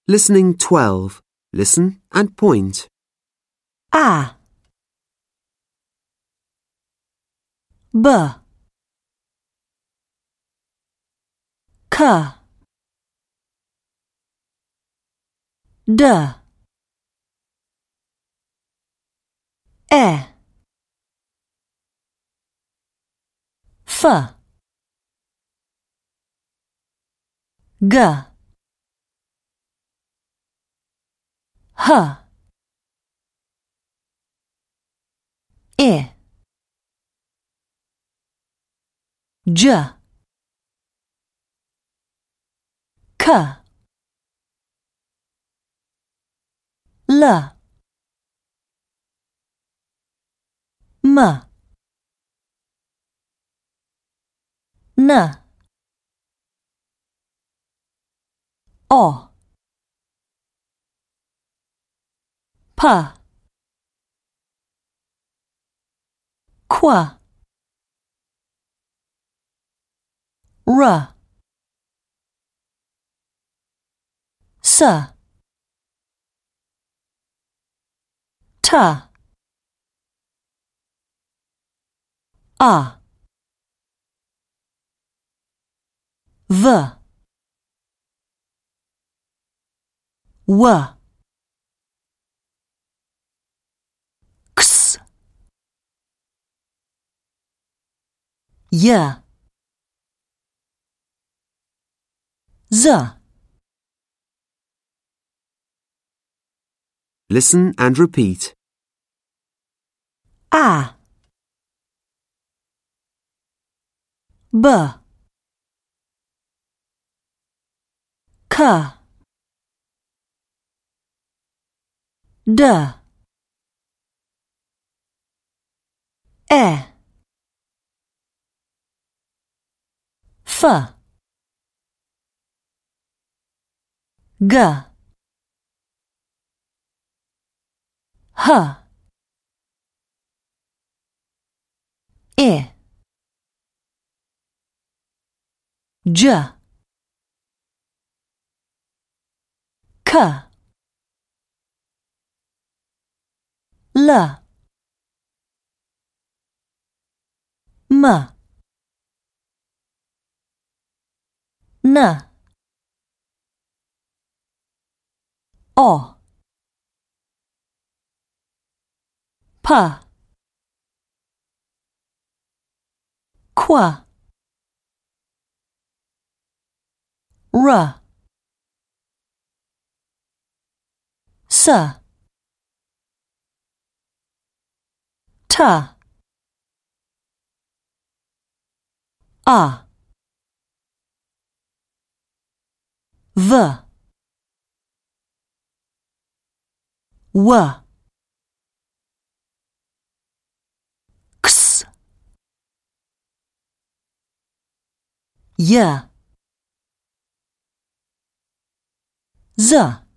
Listening 12. Listen and point. A B K D E F G H I J K L M N O P Q R S T A V W X Y Z. Listen and repeat. A B K D E F G H I J K L M N O P Q R S T A V W X Y Z.